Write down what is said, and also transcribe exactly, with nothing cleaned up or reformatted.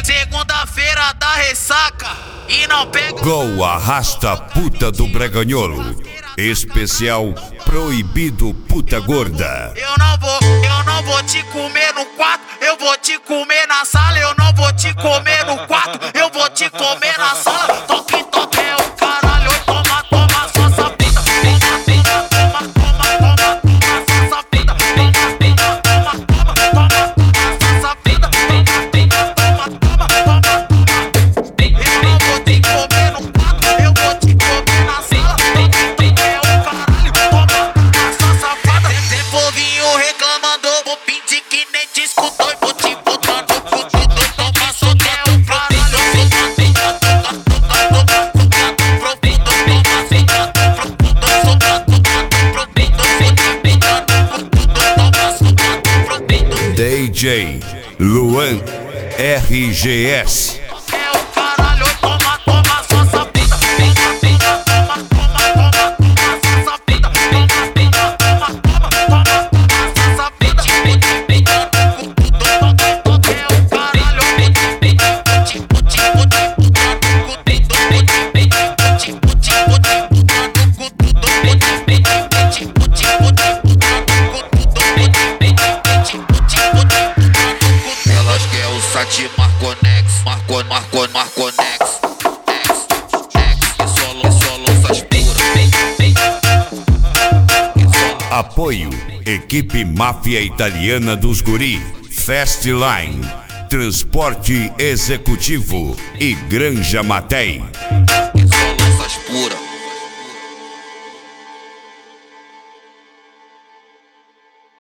Segunda-feira da ressaca e não pega. Gol arrasta puta do Braganholo. Especial Proibido Puta Gorda. Eu não vou, eu não vou te comer no quarto, eu vou te comer na sala. Eu não vou te comer no quarto, eu vou te comer na sala. Toque, toque é o caralho, toma, toma, só sapita. Toma, toma, toma, toma, toma, só sapita. Toma, toma, toma, toma, toma, só sapita. Toma, toma, toma, toma. Eu não vou te comer no quarto, eu vou te comer na sala. Toque, é o caralho, toma, só safada. Tem povinho reclamando, vou pedir que nem te escutou e vou te botar no cu. Toma, só que é o caralho. D J Luan R G S. É o caralho, toma, toma, só sapita. Toma, toma, toma, toma, toma, só sapita. Toma, toma, toma, toma, toma, só sapita. É o caralho, elas quer o Sati Marconex, Marco, Marco, Marconex, Nex, Nex, que só lança, só lança as puras. Apoio Equipe Máfia Italiana dos Guri, Fastline, Transporte Executivo e Granja Matei. Que só lança as puras.